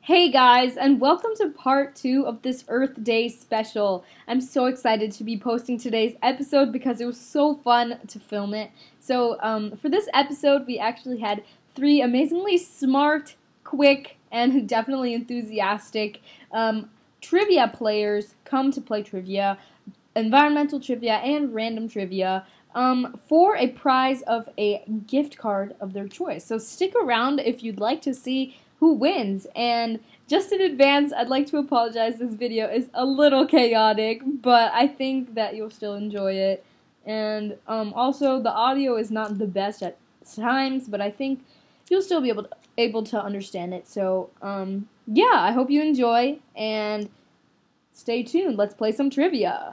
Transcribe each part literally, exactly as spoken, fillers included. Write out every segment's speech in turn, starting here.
Hey guys, and welcome to part two of this Earth Day special. I'm so excited to be posting today's episode because it was so fun to film it. So, um, for this episode, we actually had three amazingly smart, quick, and definitely enthusiastic um, trivia players come to play trivia, environmental trivia, and random trivia. Um, for a prize of a gift card of their choice. So stick around if you'd like to see who wins. And just in advance, I'd like to apologize. This video is a little chaotic, but I think that you'll still enjoy it. And um, also, the audio is not the best at times, but I think you'll still be able to, able to understand it. So, um, yeah, I hope you enjoy, and stay tuned. Let's play some trivia.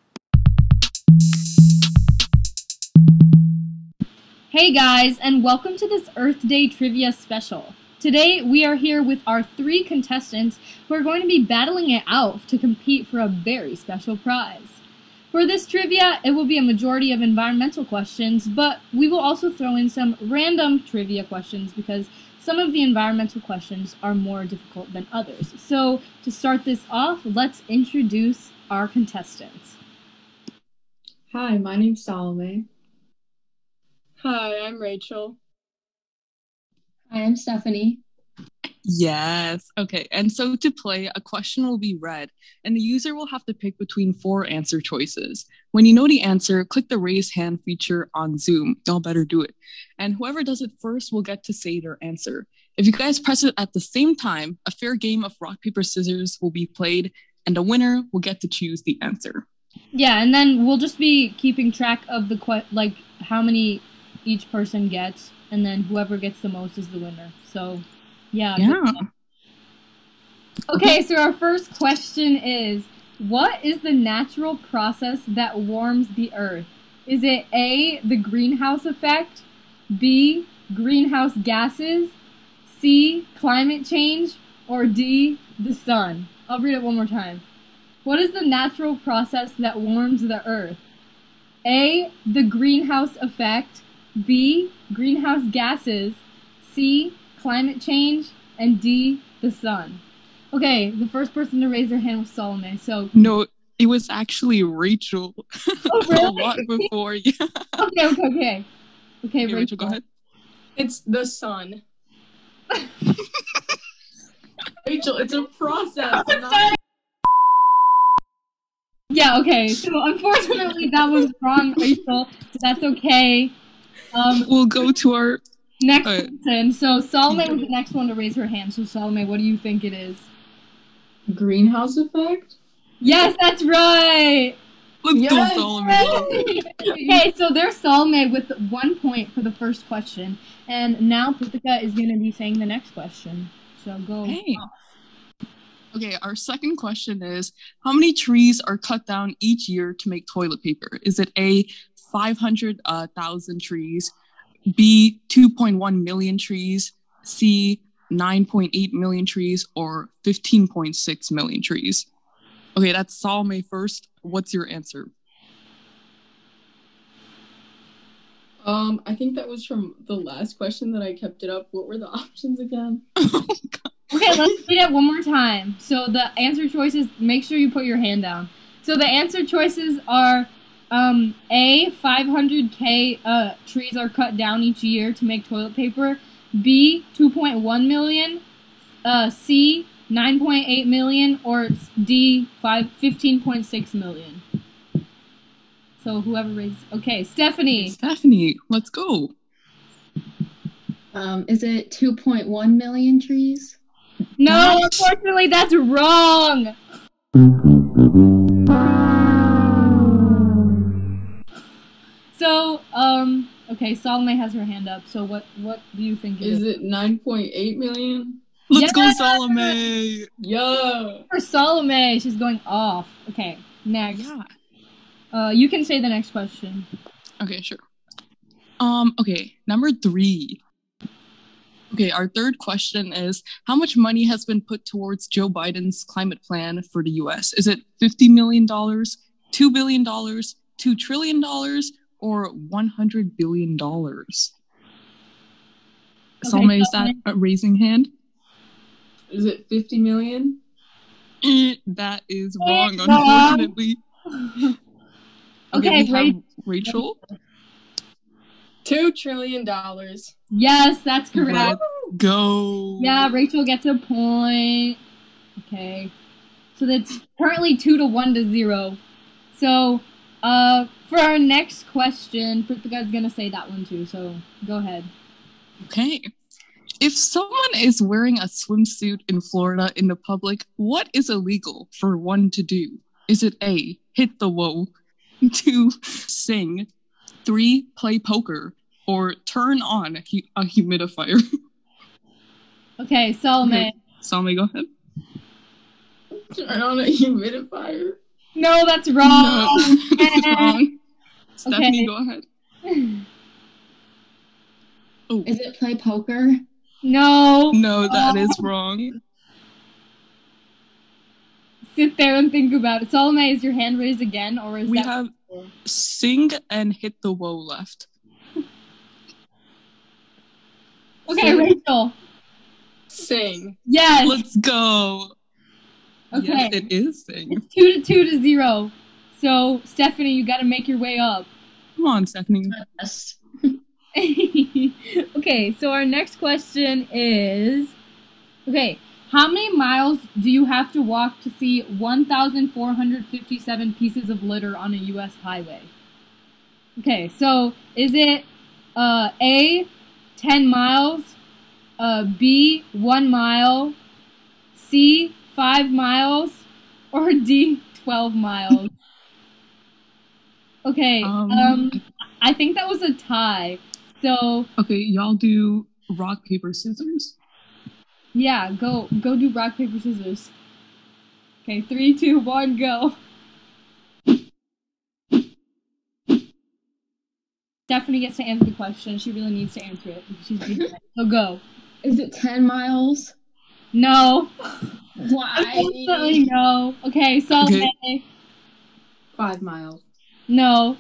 Hey guys, and welcome to this Earth Day Trivia special. Today, we are here with our three contestants who are going to be battling it out to compete for a very special prize. For this trivia, it will be a majority of environmental questions, but we will also throw in some random trivia questions because some of the environmental questions are more difficult than others. So, to start this off, let's introduce our contestants. Hi, my name's Salome. Hi, I'm Rachel. Hi, I'm Stephanie. Yes. Okay. And so to play, a question will be read, and the user will have to pick between four answer choices. When you know the answer, click the raise hand feature on Zoom. Y'all better do it. And whoever does it first will get to say their answer. If you guys press it at the same time, a fair game of rock, paper, scissors will be played, and the winner will get to choose the answer. Yeah, and then we'll just be keeping track of the que- like how many each person gets, and then whoever gets the most is the winner. So, yeah. Yeah. Okay, so our first question is, what is the natural process that warms the Earth? Is it A, the greenhouse effect, B, greenhouse gases, C, climate change, or D, the sun? I'll read it one more time. What is the natural process that warms the Earth? A, the greenhouse effect, B, greenhouse gases, C, climate change, and D, the sun. Okay, the first person to raise their hand was Salome, so... No, it was actually Rachel. Oh, really? A lot before, yeah. Okay, okay, okay. Okay, Okay, Rachel. Rachel, go ahead. It's the sun. Rachel, it's a process. Not... Yeah, okay, so unfortunately that was wrong, Rachel. That's okay. Um, We'll go to our... Next uh, person. So Salome was the next one to raise her hand. So Salome, what do you think it is? Greenhouse effect? Yes, that's right! Let's Yes! go, Salome. Okay, so there's Salome with one point for the first question. And now Prithika is going to be saying the next question. So go Hey. off. Okay, our second question is, how many trees are cut down each year to make toilet paper? Is it A, five hundred thousand trees, B, two point one million trees, C, nine point eight million trees, or fifteen point six million trees? Okay, that's Salome first. What's your answer? Um, I think that was from the last question that I kept it up. What were the options again? Okay, let's read it one more time. So the answer choices, make sure you put your hand down. So the answer choices are um, A, five hundred K uh, trees are cut down each year to make toilet paper. B, two point one million. Uh, C, nine point eight million. Or D, fifteen point six million. So whoever raised... Okay, Stephanie. Stephanie, let's go. Um, is it two point one million trees? No, unfortunately, that's wrong. So, um, okay, Salome has her hand up. So what, what do you think it is? Is it nine point eight million? Let's Yeah! go, Salome. Yeah! For Salome, she's going off. Okay, next. Yeah. Uh, you can say the next question. Okay, sure. Um, okay, number three. Okay, our third question is, how much money has been put towards Joe Biden's climate plan for the U S? Is it fifty million dollars, two billion dollars, two trillion dollars, or one hundred billion dollars? Okay, Salome, is that Salome. a raising hand? Is it fifty million? Eh, that is wrong, No. unfortunately. Okay, Okay, we Ra- have Rachel. Two trillion dollars. Yes, that's correct. Let's go. Yeah, Rachel gets a point. Okay. So that's currently two to one to zero. So, uh, for our next question, Prithika's gonna say that one too, so go ahead. Okay. If someone is wearing a swimsuit in Florida in the public, what is illegal for one to do? Is it A, hit the whoa, two, sing, three, play poker, or turn on a, hu- a humidifier? Okay, Salome. Okay. Salome, go ahead. Turn on a humidifier. No, that's No, wrong. that's wrong. Stephanie, Okay. go ahead. Oh, Is it play poker? No. no, that Oh. is wrong. Sit there and think about it. Salome, is your hand raised again, or is We that? have sing and hit the whoa left. Okay, Rachel. Sing. Yes. Let's go. Okay. Yes, it is sing. It's two to two to zero. So Stephanie, you got to make your way up. Come on, Stephanie. Yes. Okay, so our next question is, okay, how many miles do you have to walk to see one thousand four hundred fifty-seven pieces of litter on a U S highway? Okay, so is it uh, A, ten miles, uh, B, one mile, C, five miles, or D, twelve miles? Okay, Um, um, I think that was a tie. So Okay, y'all do rock, paper, scissors. yeah, go go do rock, paper, scissors. Okay, three, two, one, go. Stephanie gets to answer the question. She really needs to answer it because she's being nice. So go. Is it ten miles? No. Why? Unfortunately, no. Okay, Salome. Okay. Five miles. No.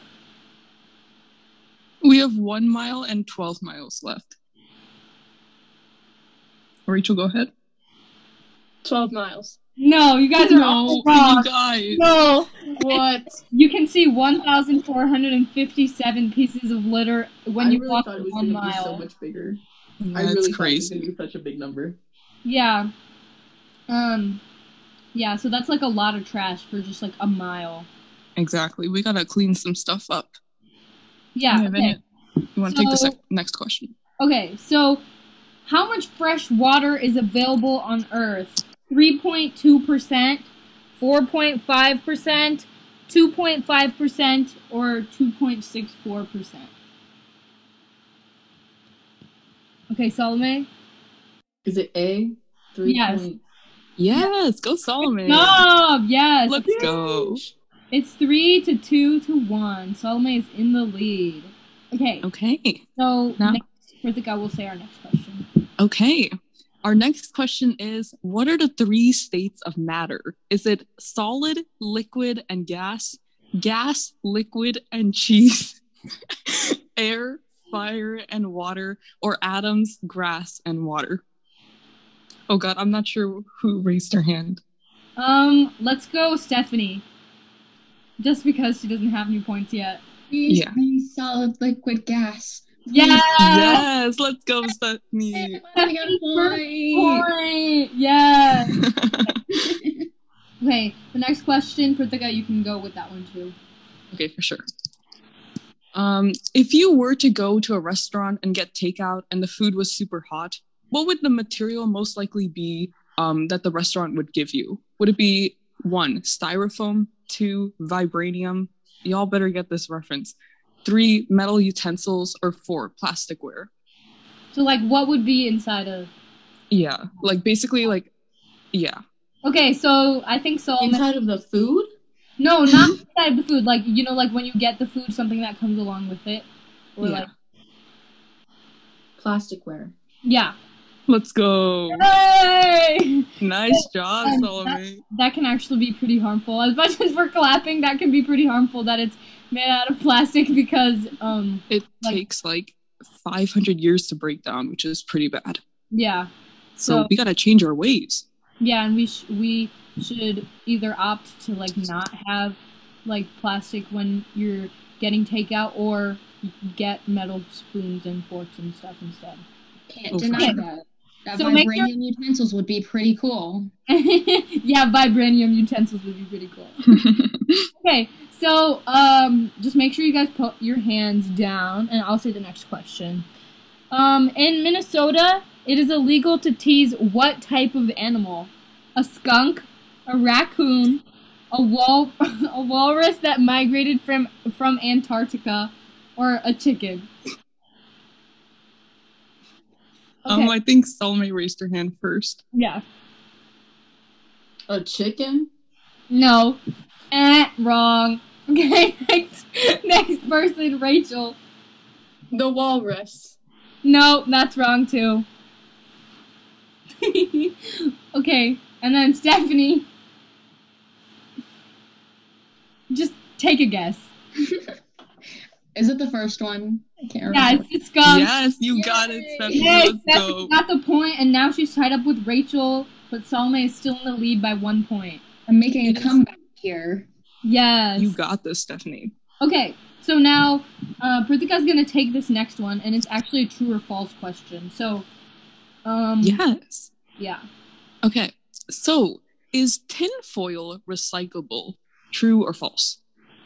We have one mile and twelve miles left. Rachel, go ahead. Twelve miles. No, you guys are No, all you wrong. guys. No. What? You can see one thousand four hundred fifty-seven pieces of litter when I you really walk thought it was one gonna mile. be so much bigger. Yeah, I it's really thought it was crazy. gonna be such a big number. Yeah. Um. Yeah, so that's like a lot of trash for just like a mile. Exactly. We gotta clean some stuff up. Yeah. Okay, Okay. Vinny, you want to take the So- sec- next question? Okay. So, how much fresh water is available on Earth? Three point two percent, four point five percent, two point five percent, or two point six four percent. Okay, Salome. Is it A? Three Yes. point. Yes, go Solomon. Stop! Yes. Let's go. It's three to two to one. Salome is in the lead. Okay. Okay. So Now- next, Prithika will say our next question. Okay. Our next question is, what are the three states of matter? Is it solid, liquid, and gas? Gas, liquid, and cheese? Air, fire, and water? Or atoms, grass, and water? Oh god, I'm not sure who raised her hand. Um, let's go, Stephanie. Just because she doesn't have any points yet. Please Yeah. be solid, liquid, gas. Yeah. Yes, let's go, Stephanie. I got a point. Point. Yeah. Okay. The next question, Prithika, you can go with that one too. Okay, for sure. Um, if you were to go to a restaurant and get takeout and the food was super hot, what would the material most likely be um, that the restaurant would give you? Would it be one, styrofoam, two, vibranium? Y'all better get this reference. Three, metal utensils, or four, plasticware? So, like, what would be inside of? Yeah, like basically, like, yeah. Okay, so I think Solomon. Inside of the food? No, not inside of the food. Like, you know, like when you get the food, something that comes along with it, or Yeah. like, Plasticware. yeah. Let's go. Hey! Nice job, Um, Solomon. That can actually be pretty harmful. As much as we're clapping, that can be pretty harmful that it's made out of plastic because, um, It like- takes like five hundred years to break down, which is pretty bad. yeah. So, So- we gotta change our ways. Yeah, and we sh- we should either opt to like not have like plastic when you're getting takeout, or get metal spoons and forks and stuff instead. Can't Oh, for deny sure. that. That So make vibranium utensils would be pretty cool. Yeah, vibranium utensils would be pretty cool. Okay, so um, just make sure you guys put your hands down, and I'll say the next question. Um, in Minnesota, it is illegal to tease what type of animal? A skunk, a raccoon, a wal a walrus that migrated from from Antarctica, or a chicken. Okay, Um, I think Salome raised her hand first. yeah. A chicken? No. Eh, wrong. Okay, next, next person, Rachel. The walrus. No, that's wrong too. Okay, and then Stephanie. Just take a guess. Is it the first one? I can't Yeah, remember. it's the skunk. Yes, you got it, Yay! Stephanie. Yay, Let's Stephanie go. got the point, and now she's tied up with Rachel, but Salome is still in the lead by one point. I'm making a Yes. comeback here. Yes. You got this, Stephanie. Okay, so now uh, Prithika's gonna take this next one, and it's actually a true or false question. So, um, Yes. yeah. Okay, so is tinfoil recyclable? True or false?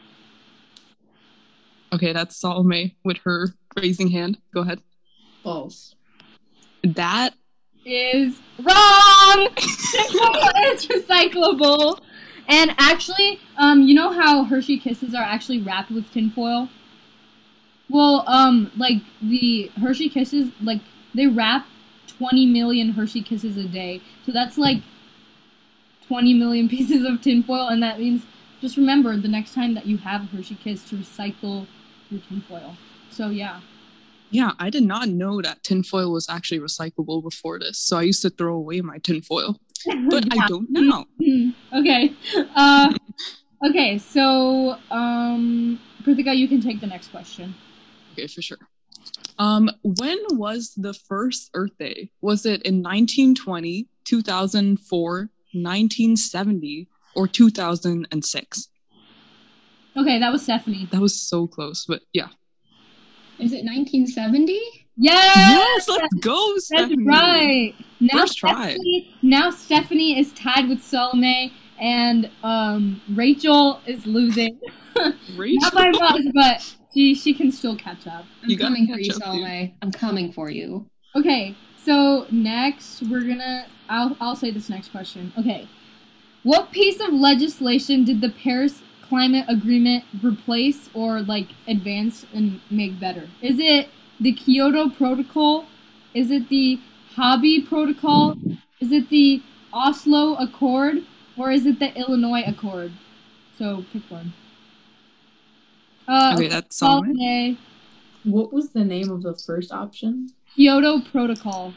Okay, that's Salome with her raising hand. Go ahead. False. That Is wrong. It's recyclable. And actually, um, you know how Hershey Kisses are actually wrapped with tinfoil? Well, um, like the Hershey Kisses, like they wrap twenty million Hershey Kisses a day. So that's like twenty million pieces of tinfoil, and that means just remember the next time that you have a Hershey Kiss to recycle your tinfoil. So yeah. Yeah, I did not know that tinfoil was actually recyclable before this, so I used to throw away my tinfoil. But Yeah. I don't know. Hmm, okay. Uh, okay, so, um, Prithika, you can take the next question. Okay, for sure. Um, when was the first Earth Day? Was it in nineteen twenty, two thousand four, nineteen seventy, or two thousand six? Okay, that was Stephanie. That was so close, but yeah. Is it nineteen seventy? Yes! Yes, let's go, That's Stephanie. right. Now First try. Stephanie, now Stephanie is tied with Salome, and um, Rachel is losing. Rachel. Not by much, but she she can still catch up. I'm You gotta coming for catch you, up, dude. Salome. I'm coming for you. Okay, so next we're gonna I'll I'll say this next question. Okay. What piece of legislation did the Paris Climate Agreement replace or like advance and make better? Is it the Kyoto Protocol? Is it the Hobby Protocol? Is it the Oslo Accord? Or is it the Illinois Accord? So pick one. Uh, Okay, that's Salome. Salome, What was the name of the first option? Kyoto Protocol.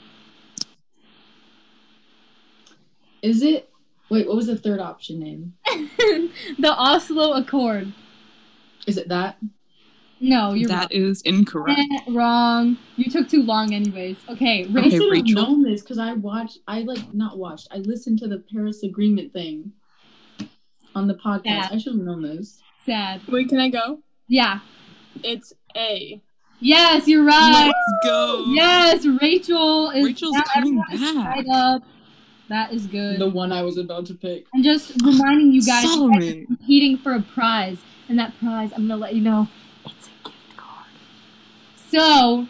Is it? Wait, what was the third option name? The Oslo Accord. Is it that? No, you're That is incorrect. wrong. Eh, wrong. You took too long, anyways. Okay, I Rachel. should have Rachel. known this because I watched. I like not watched. I listened to the Paris Agreement thing on the podcast. Yeah. I should have known this. Sad. Wait, can I go? Yeah. It's A. Yes, you're right. Let's go. Yes, Rachel is. Rachel's now coming everyone is back. tied up. That is good. The one I was about to pick. I'm just reminding you guys, you guys are Salome. competing for a prize, and that prize, I'm gonna let you know, it's a gift card. So,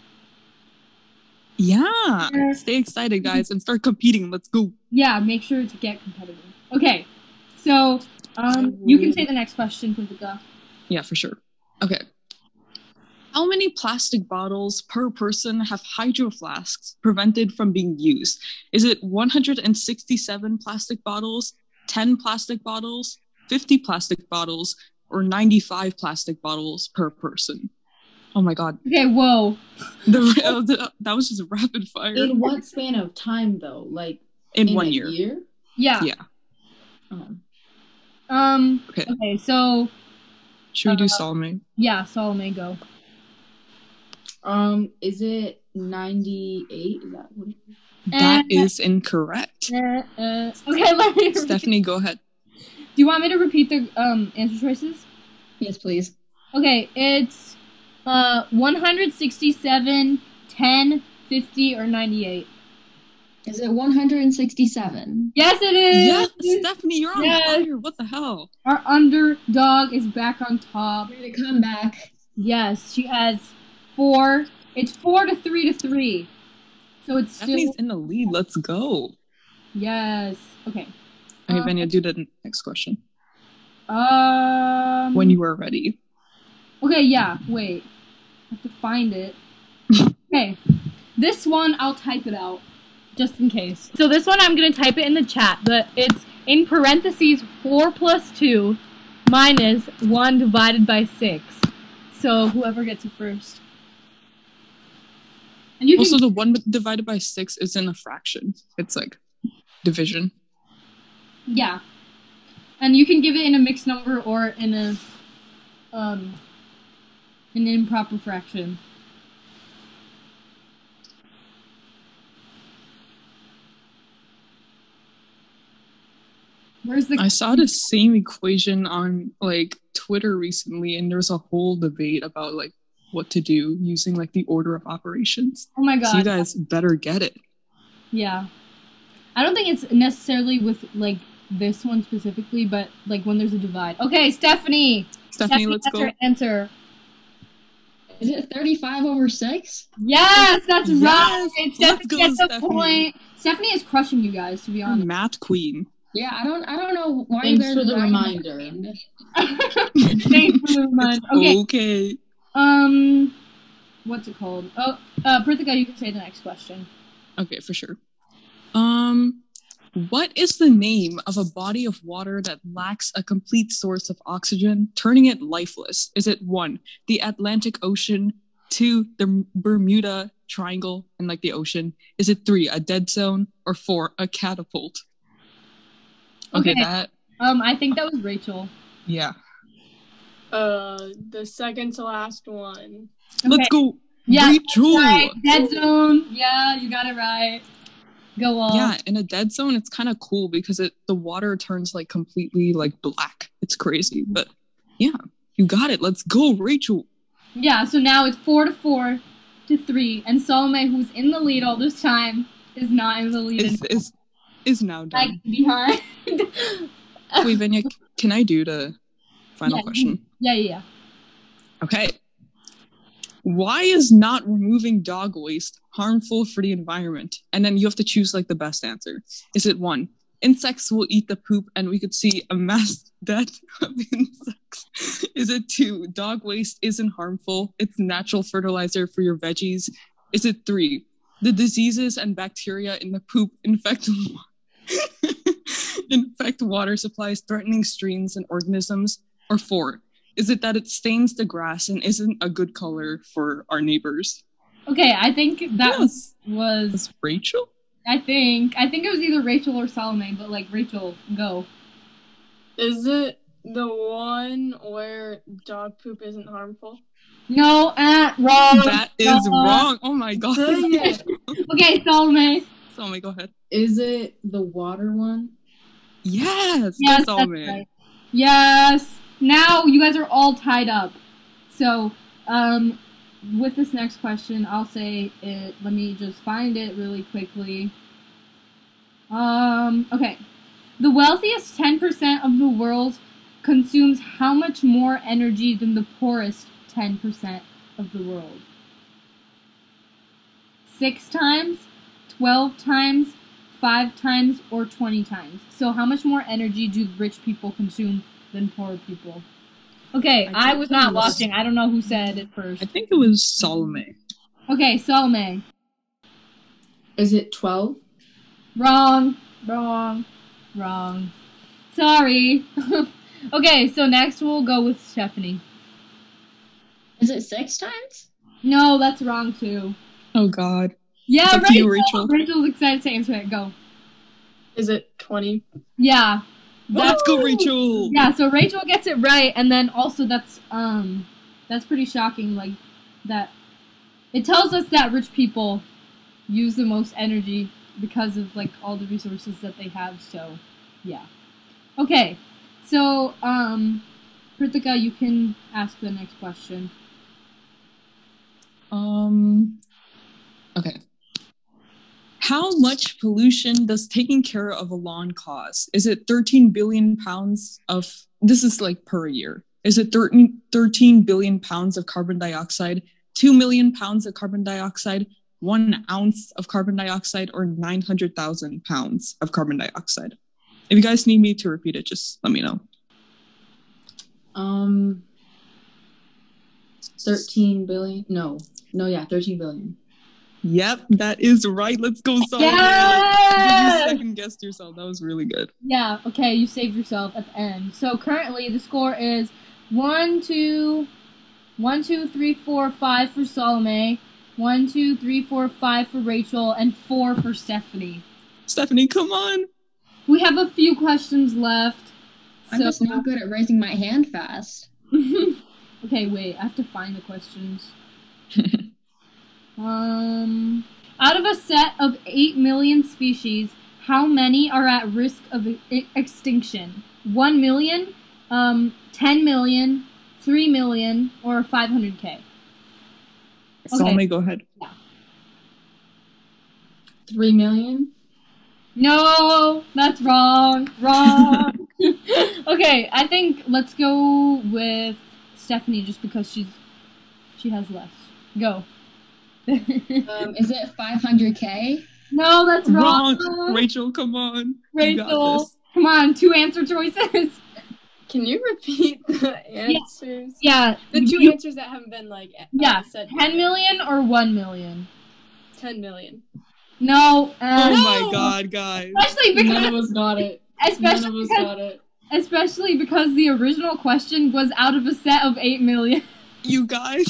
Yeah. Yeah. Stay excited, guys, and start competing. Let's go. yeah, make sure to get competitive. Okay, so um, you can say the next question, Prithika. Yeah, for sure. Okay. How many plastic bottles per person have hydro flasks prevented from being used? Is it one hundred sixty-seven plastic bottles, ten plastic bottles, fifty plastic bottles, or ninety-five plastic bottles per person? Oh my god. Okay, whoa. The, the- that was just rapid fire. In what span of time though? Like In, in one a year. year? Yeah. Yeah. Oh. Um. Okay. Okay. So Should we do Uh, Salome? yeah, Salome, go. Um, is it ninety-eight? Is that what it is? That Uh, is incorrect. Uh, uh, okay, let me. Stephanie, go ahead. Do you want me to repeat the um answer choices? Yes, please. Okay, it's uh one hundred sixty-seven, ten, fifty, or ninety-eight. Is it one hundred sixty-seven? Yes, it is. Yes, Stephanie, you're on Yes. fire. What the hell? Our underdog is back on top. Way to come back. Yes, she has four. It's four to three to three. So it's still Stephanie's in the lead. Let's go. yes. Okay. Okay, Um, Vanya, do the next question. Um. When you are ready. Okay, yeah. Wait, I have to find it. Okay, this one I'll type it out just in case. So this one I'm gonna type it in the chat, but it's in parentheses four plus two minus one divided by six. So whoever gets it first. And you can Also, the one divided by six isn't a fraction. It's like division. yeah, and you can give it in a mixed number or in a um an improper fraction. Where's the I saw the same equation on like Twitter recently, and there was a whole debate about like what to do using like the order of operations. oh my god. So you guys better get it. Yeah. I don't think it's necessarily with, like, this one specifically, but, like, when there's a divide. Okay, Stephanie! Stephanie, let's that's go. her answer. Is it thirty-five over six? Yes, that's Yes! right! Let's Stephanie go, gets a Stephanie. point. Stephanie is crushing you guys, to be You're honest. math queen. Yeah, I don't I don't know why Thanks you guys for the are reminder. Thanks for the reminder. Okay, Okay. um, what's it called? Oh, uh, Prithika, you can say the next question. Okay, for sure. Um, what is the name of a body of water that lacks a complete source of oxygen, turning it lifeless? Is it one, the Atlantic Ocean, two, the Bermuda Triangle and like the ocean? Is it three, a dead zone, or four, a catapult? Okay, Okay. that Um, I think that was Rachel. yeah. Uh, the second to last one. Let's Okay. go, Yeah, Rachel. right. Dead zone. Yeah, you got it right. Go on. Yeah, in a dead zone, it's kind of cool because it the water turns like completely like black. It's crazy, but yeah, you got it. Let's go, Rachel. Yeah, so now it's four to four to three, and Salome, who's in the lead all this time, is not in the lead. Is is is now like done. behind. Wait, Vanya, can I do the final Yeah. question? yeah, yeah, yeah. Okay. Why is not removing dog waste harmful for the environment? And then you have to choose like the best answer. Is it one, insects will eat the poop and we could see a mass death of insects? Is it two, dog waste isn't harmful, it's natural fertilizer for your veggies? Is it three, the diseases and bacteria in the poop infect infect water supplies, threatening streams and organisms? Or four, is it that it stains the grass and isn't a good color for our neighbors? Okay, I think that Yes. was. That's Rachel? I think I think it was either Rachel or Salome, but like Rachel, go. Is it the one where dog poop isn't harmful? No, uh, wrong. That is wrong. wrong. Oh my god. Dang it. Okay, Salome. Salome, go ahead. Is it the water one? Yes. Yes, Go, that's Salome. right. Yes. Now you guys are all tied up. So, um, with this next question, I'll say it. Let me just find it really quickly. Um, okay. The wealthiest ten percent of the world consumes how much more energy than the poorest ten percent of the world? Six times, twelve times, five times, or twenty times. So how much more energy do rich people consume than poor people? Okay, I I, think was that not was- watching. I don't know who said it first. I think it was Salome. Okay, Salome. Is it twelve? Wrong. Wrong. Wrong. Sorry. Okay, so next we'll go with Stephanie. Is it six times? No, that's wrong too. Oh god. Yeah, It's up to Rachel. you, Rachel. Rachel's excited to answer it. Go. Is it twenty? Yeah. Let's go, Rachel. Yeah, so Rachel gets it right, and then also that's um that's pretty shocking, like that it tells us that rich people use the most energy because of like all the resources that they have. So, yeah. Okay, so um, Pritika, you can ask the next question. Um. Okay. How much pollution does taking care of a lawn cause? Is it thirteen billion pounds of, this is like per year. Is it thirteen, thirteen billion pounds of carbon dioxide, two million pounds of carbon dioxide, one ounce of carbon dioxide, or nine hundred thousand pounds of carbon dioxide? If you guys need me to repeat it, just let me know. Um, thirteen billion. No, no, yeah, thirteen billion. Yep, that is right. Let's go, Solomon. Yes! You second guessed yourself. That was really good. Yeah, okay, you saved yourself at the end. So currently the score is one, two, one, two, three, four, five for Salome, one, two, three, four, five for Rachel, and four for Stephanie. Stephanie, come on. We have a few questions left. I'm so... just not good at raising my hand fast. Okay, wait, I have to find the questions. Um, out of a set of eight million species, how many are at risk of e- extinction? one million, um, ten million, three million, or five hundred K? Okay. Salome, go ahead. Yeah. Three million? No, that's wrong. Wrong. Okay, I think let's go with Stephanie just because she's she has less. Go. Um, is it five hundred K? No, that's wrong. Wrong. Rachel, come on. You got Rachel, this. come on, two answer choices. Can you repeat the answers? Yeah. The two you- answers that haven't been like uh, Yeah, said. ten million or one million? ten million. No. Uh, Oh my No! god, guys. Especially None of because, us got it. None especially of us because, got it. especially because the original question was out of a set of eight million. You guys.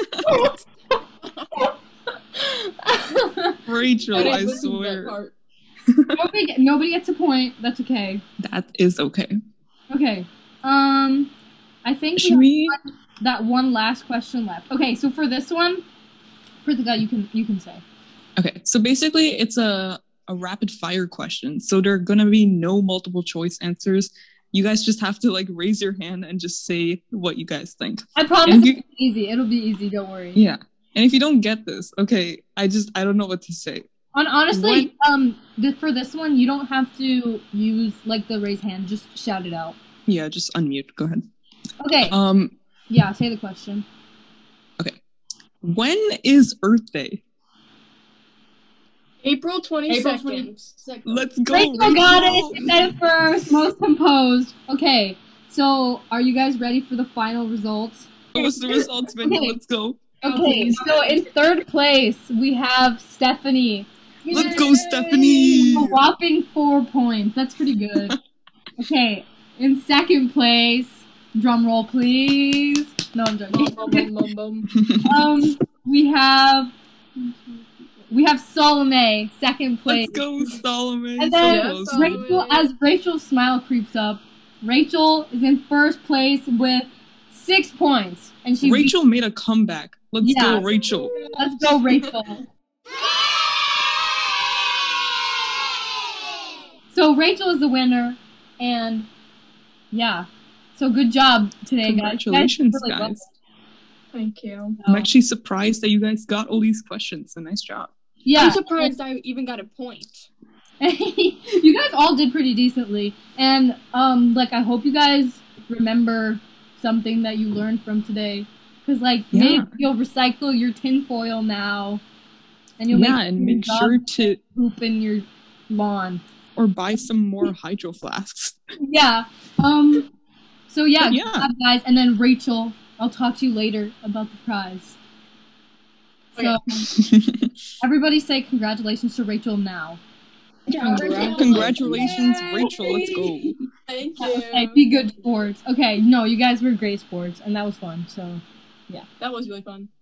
Rachel, I didn't I listen to that swear. part. nobody, get- nobody gets a point. That's okay. That is okay. Okay. Um, I think Should we we? have that one last question left. Okay, so for this one, Pritika, you can you can say. Okay, so basically it's a, a rapid fire question. So there are gonna be no multiple choice answers. You guys just have to like raise your hand and just say what you guys think. I promise And you- it'll be easy. It'll be easy. Don't worry. Yeah. And if you don't get this, okay, I just I don't know what to say. On honestly, um, th- for this one, you don't have to use like the raise hand. Just shout it out. Yeah, just unmute. Go ahead. Okay. Um, Yeah. Say the question. when is Earth Day? April twenty April second. twenty-second. Let's go. Rachel Rachel. got it. She said it first. Most composed. Okay. So, are you guys ready for the final results? What was the results, Vinny? Okay. Let's go. Okay. please. So in third place, we have Stephanie. Let's go, Stephanie. A whopping four points. That's pretty good. Okay. In second place, drum roll, please. No, I'm joking. Bum, bum, bum, bum. um, we have we have Salome, second place. Let's go, Solomon. And So then close. Solomon. Rachel, as Rachel's smile creeps up, Rachel is in first place with six points, and she. Rachel made a comeback. Let's Yeah. go, Rachel. Let's go, Rachel. So Rachel is the winner, and yeah. So good job today, guys. You guys Congratulations, really well. guys. Thank you. I'm actually surprised that you guys got all these questions. So nice job. Yeah. I'm surprised I even got a point. You guys all did pretty decently, and um, like I hope you guys remember something that you learned from today, because like Yeah. maybe you'll recycle your tinfoil now, and you'll Yeah, make and your make dog sure to poop in your lawn. or buy some more hydro flasks. Yeah. Um. So yeah, But good yeah. job, guys, and then Rachel, I'll talk to you later about the prize. So everybody say congratulations to Rachel now. Congratulations, Rachel. Let's go. Thank you. Okay, be good sports. Okay, no, you guys were great sports, and that was fun. So That was really fun.